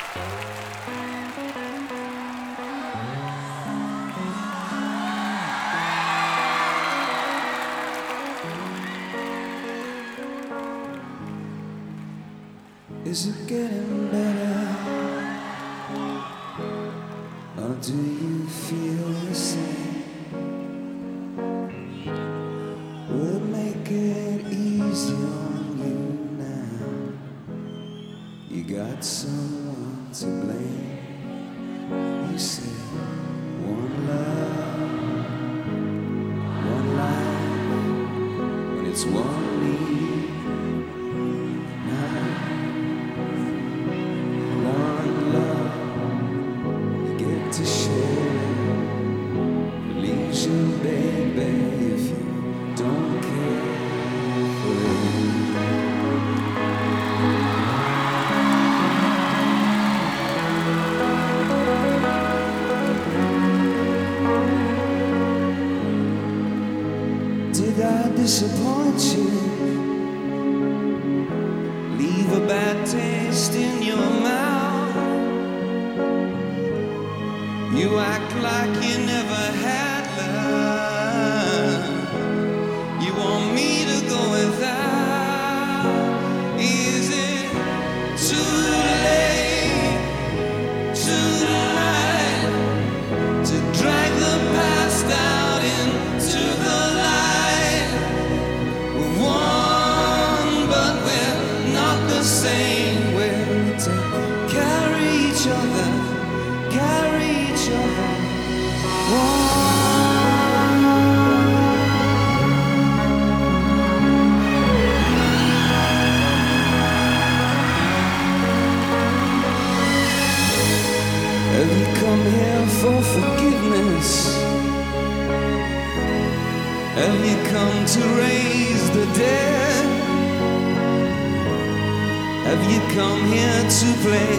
Is it getting better? Or do you feel the same? Will it make it easy on you now? You got someone to blame. You said one love, one life, when it's one need. To share, leaves you, baby, if you don't care for it. Did I disappoint you? Leave a bad taste in your mouth? You act like you never had love. You want me to go without. Is it too late tonight to drag the past out into the light? We're one, but we're not the same. We're to carry each other, carry each other. Have you come here for forgiveness? Have you come to raise the dead? Have you come here to play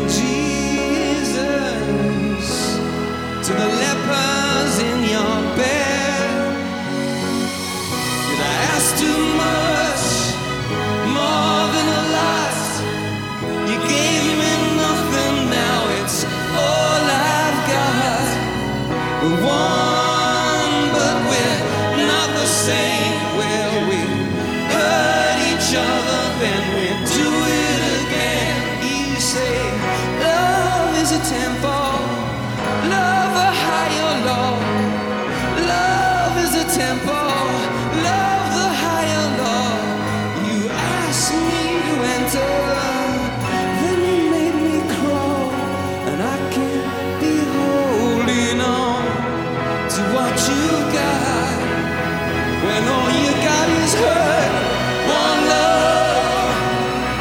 Jesus to the lepers in your bed? Did I ask too much, more than a lot? You gave me nothing, now it's all I've got. We're one, but we're not the same. Well, we hurt each other, then we do it again. You say love is a tempo, love a higher law. Love is a tempo, love the higher law. You asked me to enter, then you made me crawl, and I can't be holding on to what you got when all you got is hurt. One love,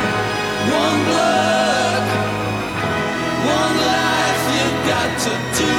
one blood, one life. You got to do